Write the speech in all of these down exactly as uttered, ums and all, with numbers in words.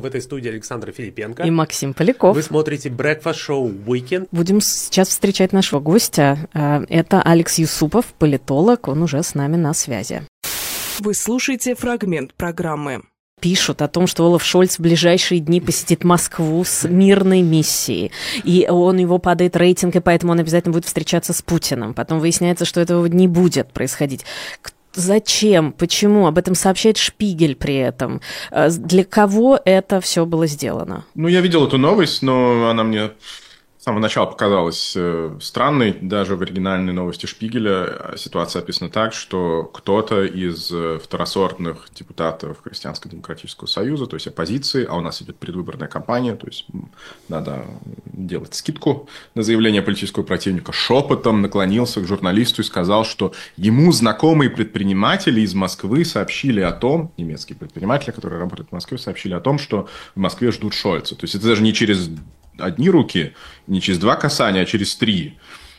В этой студии Александр Филипенко и Максим Поляков. Вы смотрите Breakfast Show Weekend. Будем сейчас встречать нашего гостя. Это Алекс Юсупов, политолог. Он уже с нами на связи. Вы слушаете фрагмент программы. Пишут о том, что Олаф Шольц в ближайшие дни посетит Москву с мирной миссией. И он, его падает рейтинг, и поэтому он обязательно будет встречаться с Путиным. Потом выясняется, что этого не будет происходить. Зачем? Почему? Об этом сообщает Шпигель при этом. Для кого это все было сделано? Ну, я видел эту новость, но она мне с самого начала показалась странной. Даже в оригинальной новости Шпигеля ситуация описана так, что кто-то из второсортных депутатов Христианско-демократического союза, то есть оппозиции, а у нас идет предвыборная кампания, то есть надо делать скидку на заявление политического противника, шепотом наклонился к журналисту и сказал, что ему знакомые предприниматели из Москвы сообщили о том, немецкие предприниматели, которые работают в Москве, сообщили о том, что в Москве ждут Шольца. То есть это даже не через одни руки, не через два касания, а через три.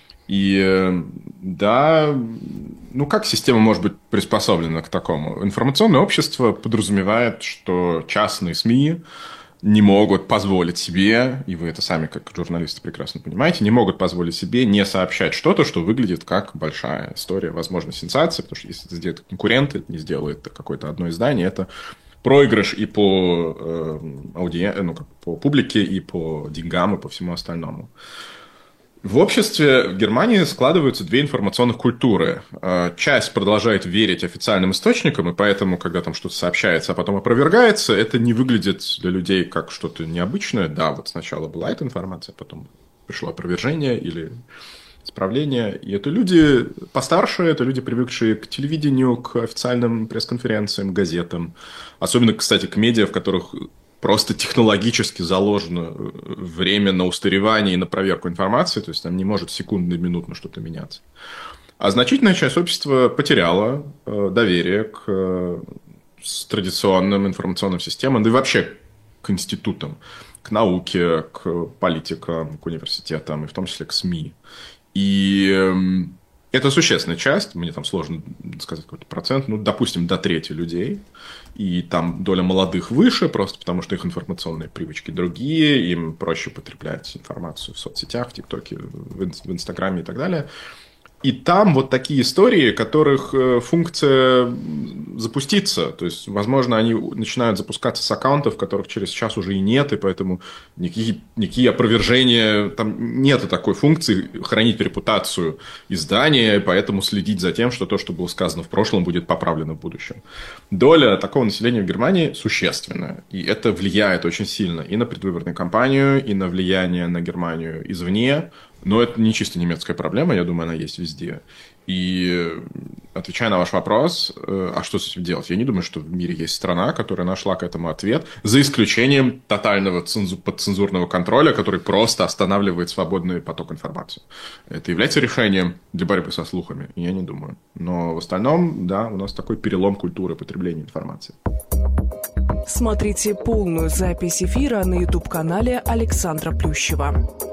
И да, ну как система может быть приспособлена к такому? Информационное общество подразумевает, что частные СМИ не могут позволить себе, и вы это сами как журналисты прекрасно понимаете, не могут позволить себе не сообщать что-то, что выглядит как большая история, возможно, сенсация, потому что если это сделают конкуренты, это не сделает какое-то одно издание, это проигрыш и по, э, ауди... ну, как, по публике, и по деньгам, и по всему остальному. В обществе в Германии складываются две информационных культуры. Часть продолжает верить официальным источникам, и поэтому, когда там что-то сообщается, а потом опровергается, это не выглядит для людей как что-то необычное. Да, вот сначала была эта информация, потом пришло опровержение или исправление. И это люди постарше, это люди, привыкшие к телевидению, к официальным пресс-конференциям, газетам. Особенно, кстати, к медиа, в которых просто технологически заложено время на устаревание и на проверку информации, то есть там не может секундно и минутно что-то меняться. А значительная часть общества потеряла доверие к традиционным информационным системам, да и вообще к институтам, к науке, к политикам, к университетам, и в том числе к СМИ. И это существенная часть, мне там сложно сказать какой-то процент, ну, допустим, до трети людей, и там доля молодых выше, просто потому что их информационные привычки другие, им проще потреблять информацию в соцсетях, в ТикТоке, в Инстаграме и так далее. И там вот такие истории, которых функция запуститься, то есть, возможно, они начинают запускаться с аккаунтов, которых через час уже и нет, и поэтому никакие, никакие опровержения, там нет такой функции хранить репутацию издания, и поэтому следить за тем, что то, что было сказано в прошлом, будет поправлено в будущем. Доля такого населения в Германии существенная, и это влияет очень сильно и на предвыборную кампанию, и на влияние на Германию извне. Но это не чисто немецкая проблема, я думаю, она есть везде. И отвечая на ваш вопрос, а что с этим делать? Я не думаю, что в мире есть страна, которая нашла к этому ответ, за исключением тотального цензу... подцензурного контроля, который просто останавливает свободный поток информации. Это является решением для борьбы со слухами? Я не думаю. Но в остальном, да, у нас такой перелом культуры потребления информации. Смотрите полную запись эфира на ютуб-канале Александра Плющева.